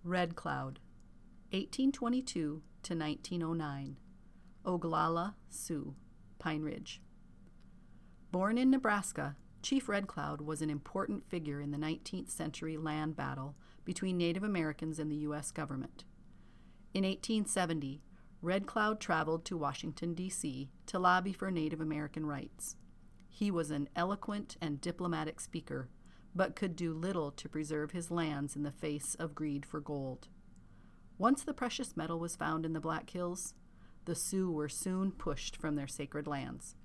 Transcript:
Red Cloud, 1822 to 1909. Oglala, Sioux, Pine Ridge. Born in Nebraska, Chief Red Cloud was an important figure in the 19th century land battle between Native Americans and the U.S. government. In 1870, Red Cloud traveled to Washington, D.C. to lobby for Native American rights. He was an eloquent and diplomatic speaker, but could do little to preserve his lands in the face of greed for gold. Once the precious metal was found in the Black Hills, the Sioux were soon pushed from their sacred lands.